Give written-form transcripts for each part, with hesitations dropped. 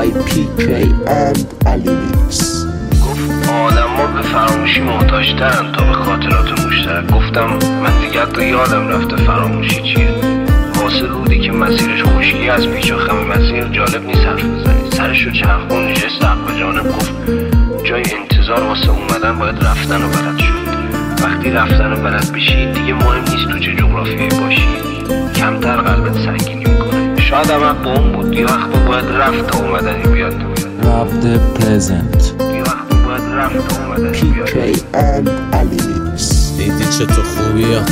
by PK and Alimix. گفت آدم ها به فراموشی محتاجترن تا به خاطرات مشترک. گفتم من دیگر تو یادم رفته فراموشی چیه. حاصل بودی که مسیرش خشکی از پیچ و خم مسیر جالب نیست حرف بزنی. سرشو چرخون جست حق به جانب گفت جای انتظار واسه اومدن باید رفتن و بلد شد. وقتی رفتن و بلد بشی دیگه مهم نیست تو چه جغرافیایی باشی، کمتر قلبت سنگینی میکنه. شاید هم حق با اون بود. یه وقت باید رفت تا اومدنی بیاد. رفت پرزنت یه وقت باید رفت تا اومدنی بیاد. PK and Alimix. دیدی چه تو خوبیات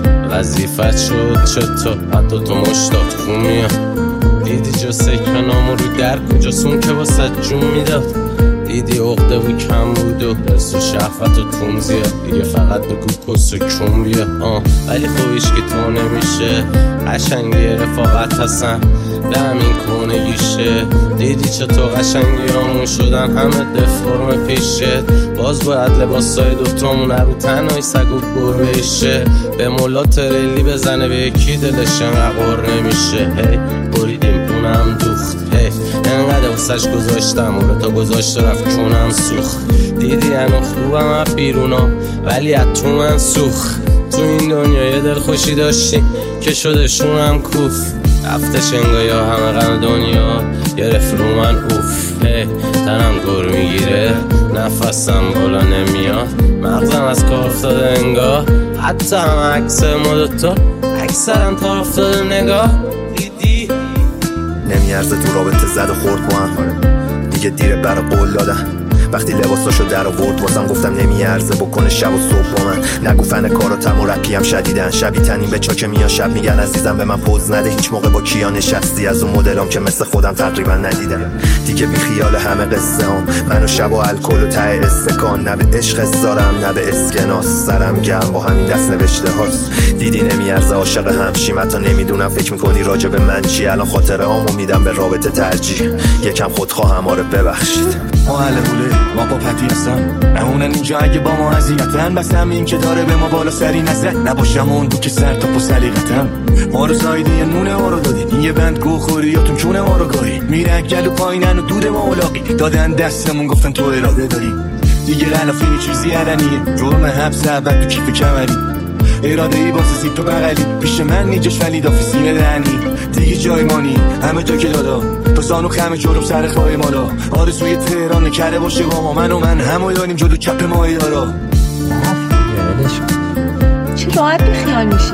وظیفت شد چطور حتی تو مشتاق خومیات. دیدی جا سکه نامو رو در کجاسون که واسه جون میداد. دیدی عقده و کم بود و دست و شهفت و تون زیاد. دیگه فقط بگو کس و کون بیا ولی خوبیش که تو نمیشه. قشنگی رفاقت هستن به همین کونگیشه. دیدی چطور قشنگی همون شدن همه دفرم پیشه. باز باید لباسای دوتامون رو تنهای سگ و گربهشه. به مولا تریلی بزنه به یکی دلش انقدر نمیشه. هی بریدیم پونم دوخت. هی انقدر واسش گذاشتم و تا گذاشت رفت چونم سوخت. دیدی هنو خوبم از بیرونا ولی از تو من سوخت. تو این دنیا یه دل خوشی داشتی که شده شونم کوف. رفتش انگاه یا همه غم دنیا گرفت رو من اوف. تنم گر میگیره نفسم بالا نمیاد. مغزم از کار افتاده انگاه حتی هم عکس ما دوتا اکثرم تا افتاده نگاه. دیدی نمیارزه تو رابطه زد و خورد با هم. دیگه دیره برا قول دادن. وقتی لباساشو در آورد واسم گفتم نمیارزه بکنه شب و صبح با من. نگو فن کاراتم و رپی هم شدیدن. شبی تنیم به چاک میان شب میگن عزیزم به من پوز نده. هیچ موقع با کیا نشستی از اون مدلام که مثل خودم تقریبا ندیدم. دیگه بی خیال همه قصه هم منو شب و الکل و ته استکان. نه به عشق دارم نه به اسکناس. سرم گرم با همین دست نوشته هاست. دیدی نمیارزه عاشق همشیم. حتی نمیدونم فکر میکنی راجع به من چی. الان خاطره هامو میدم به رابطه ترجیح. یکم خودخواهم آره ببخشید. ما اهل بوله ما با پتی هستن نمونن اینجا اگه با ما اذیتن. بسم این که داره به ما بالا سری نزد. نباشم اون دو که سر تا پا سلیقتم. ما رو سایدی یه نونه ما رو دادین. یه بند گو خوری یا تون چونه ما رو گاری. میرن گلو پایینن و دود ما اولاقی دادن دستمون گفتن تو اراده داری. دیگه غلافینی چیزی علنیه. جرم حبس اول تو کیف کمری. اراده ای واسه سیب تو بغلی. پیش من نیجاش ولی دافی سینه دهنی. دیگه جای مانی همه جا که دادا تو سانو خمه جلوم سر خواه مالا. آرزوی تهران نکره باشه با ما. من همو داریم جلو چپ ماه دارا. چه راحت بی خیال میشی.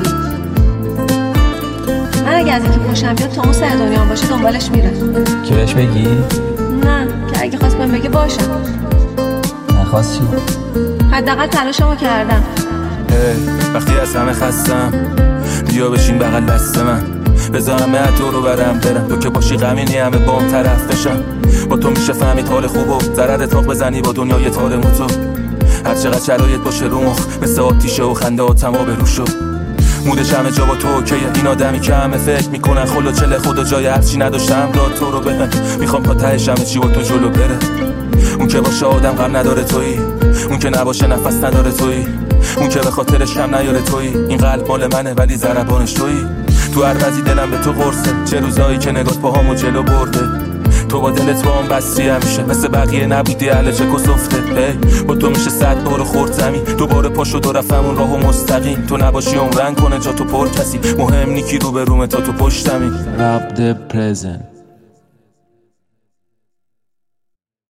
من اگه از اینکه خوشم بیاد تا اون سر دنیا هم باشه دنبالش میره. که بهش بگی؟ نه که اگه خواست بهم بگه باشم. نخواست چی؟ حداقل تلاشمو کردم. وقتی از همه خستم بیا بشین بغل دست من. بذارم تو رو برم برم. تو که باشی غمینی همه بام طرف بشم. با تو میشه فهمید حال خوبو. ضرر تاق بزنی با دنیای تار موتو. هر چقدر شرایط باشه رو مخ مثل آتیشه و خنده و تما به رو شد. مودش همه جا با تو اوکیه. این آدمی که همه فکر میکنن خلو چله خدا جای هرچی نداشتم داد تو رو بهم. میخوام تا تهش همه چی با تو جلو بره. اون که باشه آدم غم نداره تویی. اون که نباشه نفس نداره تویی. اون که به خاطرش کم نیاره تویی. این قلب مال منه ولی ضربانش تویی. تو هر وضعی دلم به تو قرصه. چه روزایی که نگات پاهامو جلو برده. تو با دلت با هم بستی همیشه. مثل بقیه نبودی اهل چک و سفته. با تو میشه 100 بار خورد زمین. دوباره پا شد و رفتم اون راهو مستقیم. تو نباشی عمرن کنه جا تو پر کسی. مهم نیکی رو به رومه تا تو پشتمی. رب د پرزنت